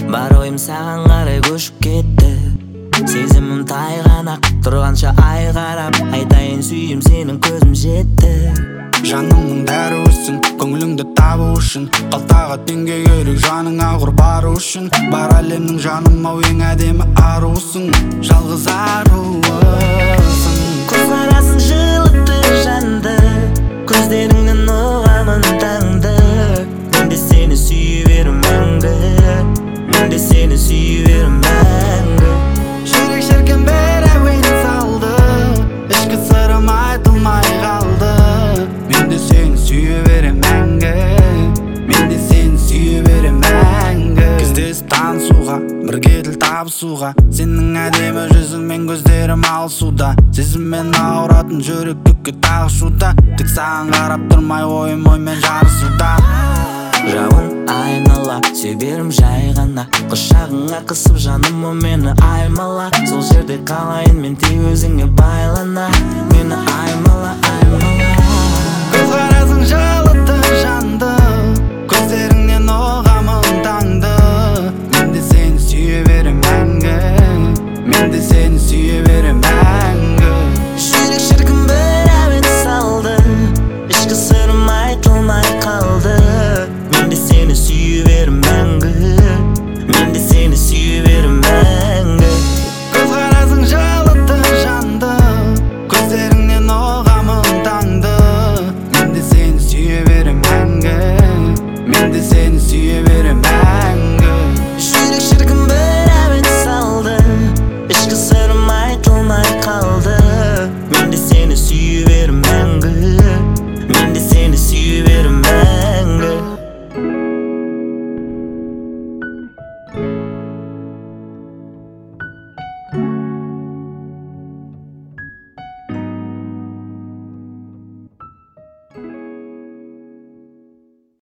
бар ойым саған қарай көшіп кетті. Сезімім тайған ақ тұрғанша ай қарап, айтайын сүйем сенің көзім жетті. Жаныңның дәрі өссін, көңіліңді табу үшін, қалтаға теңге керек жаныңа құр бару үшін. Бар әлемнің жаным-ау ең әдемі аруысың, жалғыз аруысың. Көзқарасың жылытты жанды, көздеріңнен ұғамын таңды. Мен де сені сүйе берем мәңгі, мен де сені сүйе берем мәңгі. Жүрек шіркін бір әуен салды, ішкі сырым айтылмай қалды. Мен де сені сүйе берем мәңгі, мен де сені сүйе берем мәңгі. Кездесіп танысуға, бірге тіл табысуға, сенің әдемі жүзіңмен көздерім алысуда. Сезіммен ауыратын жүрек көкке тағышуда, тек саған қарап тұрмай ойым оймен жарысуда. Жауын айнала, сүйе берем жай ғана, құшағыңа қысып жаным о мені аймала. Сол жерде қалайын мен тек өзіңе байлана, мені аймала, аймала. Көзқарасың жылытты